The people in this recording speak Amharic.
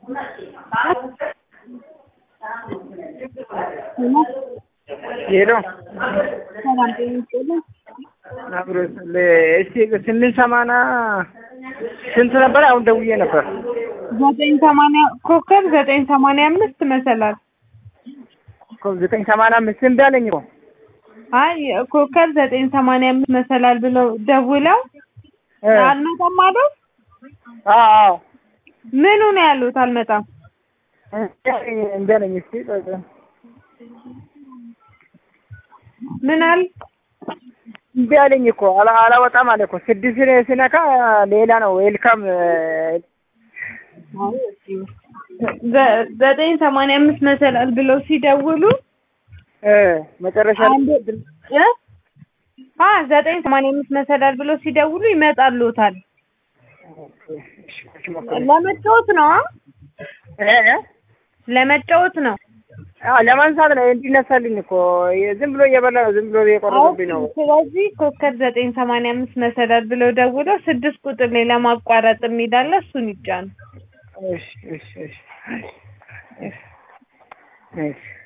ሄሎ ሰላም ጤና ይስጥልኝ። አብሮት እስቲ 880 ስንት ነበር? አሁን ደውዬ ነበር። 980 ኮከብ 985 መሰላል። ኮከብ 985 እምቢ አለኝ እኮ። አይ ኮከብ 985 መሰላል ብለው ደውለው አልመጣም አለው። አዎ ምኑ ነው ያሉት? አልመጣም እምቢ አለኝ። እስቲ ምን አለ? እምቢ አለኝ እኮ አላወጣም አለ እኮ። 6 ሲነካ ሌላ ነው ዌልካም 985 መሰላል ብለው ሲደውሉ መጨረሻ 985 መሰላል ብለው ሲደውሉ ይመጣሉታል። ለመጫወት ነው ለመጫወት ነው። ለማንሳት ነው እንዲነሳልኝ እኮ። ዝም ብሎ እየበላ ነው፣ ዝም ብሎ እየቆረጠብኝ ነው። ስለዚህ ኮከብ 985 መሰላል ብለው ደውለው 6 ቁጥር ላይ ለማቋረጥ የሚላለ እሱን ይጫኑ። እሺ